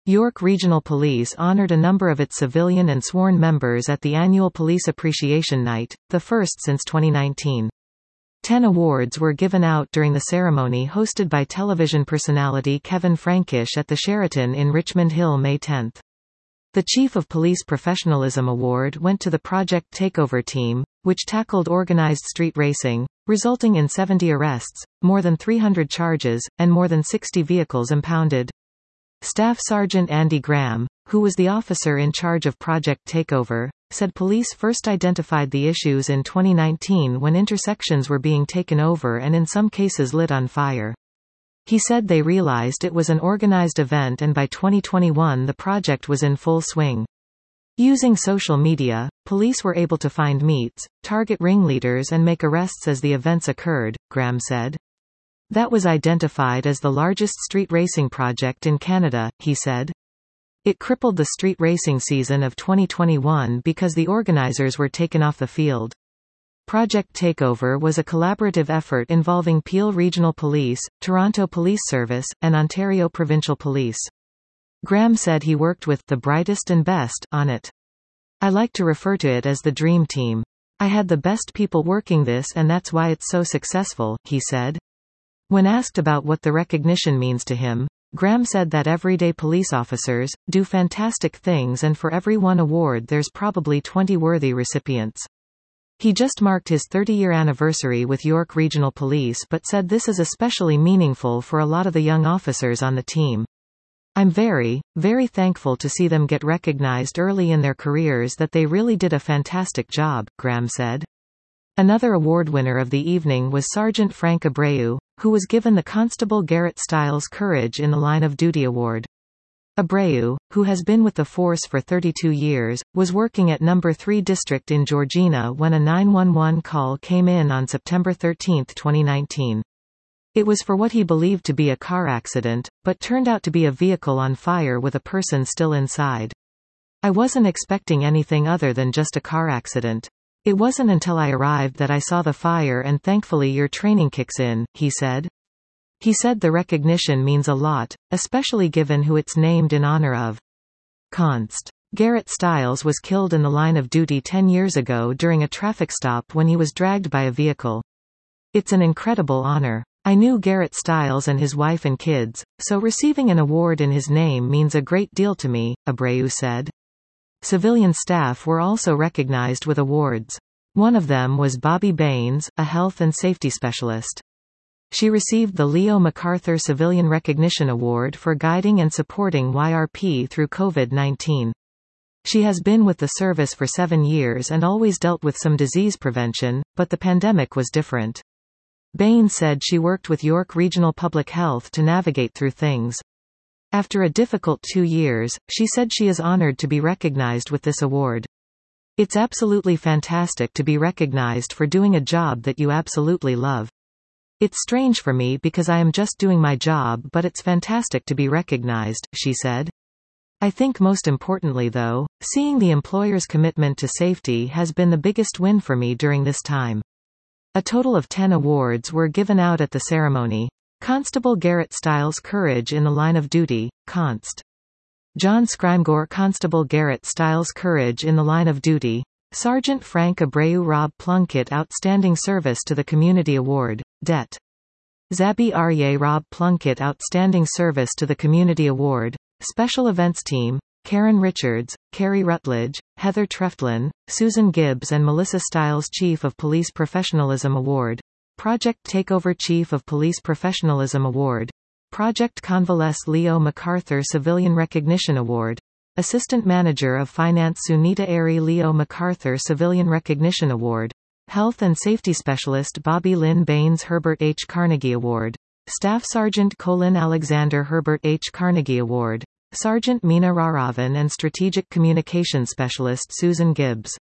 York Regional Police honored a number of its civilian and sworn members at the annual Police Appreciation Night, the first since 2019. 10 awards were given out during the ceremony hosted by television personality Kevin Frankish at the Sheraton in Richmond Hill May 10. The Chief of Police Professionalism Award went to the Project Takeover team, which tackled organized street racing, resulting in 70 arrests, more than 300 charges, and more than 60 vehicles impounded. Staff Sergeant Andy Graham, who was the officer in charge of Project Takeover, said police first identified the issues in 2019 when intersections were being taken over and in some cases lit on fire. He said they realized it was an organized event and by 2021 the project was in full swing. Using social media, police were able to find meets, target ringleaders and make arrests as the events occurred, Graham said. That was identified as the largest street racing project in Canada, he said. It crippled the street racing season of 2021 because the organizers were taken off the field. Project Takeover was a collaborative effort involving Peel Regional Police, Toronto Police Service, and Ontario Provincial Police. Graham said he worked with the brightest and best on it. I like to refer to it as the dream team. I had the best people working this and that's why it's so successful, he said. When asked about what the recognition means to him, Graham said that everyday police officers do fantastic things and for every one award there's probably 20 worthy recipients. He just marked his 30-year anniversary with York Regional Police but said this is especially meaningful for a lot of the young officers on the team. I'm very, very thankful to see them get recognized early in their careers that they really did a fantastic job, Graham said. Another award winner of the evening was Sergeant Frank Abreu, who was given the Constable Garrett Stiles Courage in the Line of Duty Award. Abreu, who has been with the force for 32 years, was working at No. 3 District in Georgina when a 911 call came in on September 13, 2019. It was for what he believed to be a car accident, but turned out to be a vehicle on fire with a person still inside. I wasn't expecting anything other than just a car accident. It wasn't until I arrived that I saw the fire and thankfully your training kicks in, he said. He said the recognition means a lot, especially given who it's named in honor of. Const. Garrett Stiles was killed in the line of duty 10 years ago during a traffic stop when he was dragged by a vehicle. It's an incredible honor. I knew Garrett Stiles and his wife and kids, so receiving an award in his name means a great deal to me, Abreu said. Civilian staff were also recognized with awards. One of them was Bobby Baines, a health and safety specialist. She received the Leo MacArthur Civilian Recognition Award for guiding and supporting YRP through COVID-19. She has been with the service for 7 years and always dealt with some disease prevention, but the pandemic was different. Baines said she worked with York Regional Public Health to navigate through things. After a difficult 2 years, she said she is honored to be recognized with this award. It's absolutely fantastic to be recognized for doing a job that you absolutely love. It's strange for me because I am just doing my job, but it's fantastic to be recognized, she said. I think most importantly though, seeing the employer's commitment to safety has been the biggest win for me during this time. A total of 10 awards were given out at the ceremony. Constable Garrett Stiles Courage in the Line of Duty, Const. John Scrimegore Constable Garrett Stiles Courage in the Line of Duty. Sergeant Frank Abreu Rob Plunkett Outstanding Service to the Community Award, Det. Zabi Arye Rob Plunkett Outstanding Service to the Community Award. Special Events Team, Karen Richards, Carrie Rutledge, Heather Treftlin, Susan Gibbs and Melissa Stiles Chief of Police Professionalism Award. Project Takeover Chief of Police Professionalism Award. Project Convalesce Leo MacArthur Civilian Recognition Award. Assistant Manager of Finance Sunita Airy Leo MacArthur Civilian Recognition Award. Health and Safety Specialist Bobby Lynn Baines Herbert H. Carnegie Award. Staff Sergeant Colin Alexander Herbert H. Carnegie Award. Sergeant Meena Raravan and Strategic Communications Specialist Susan Gibbs.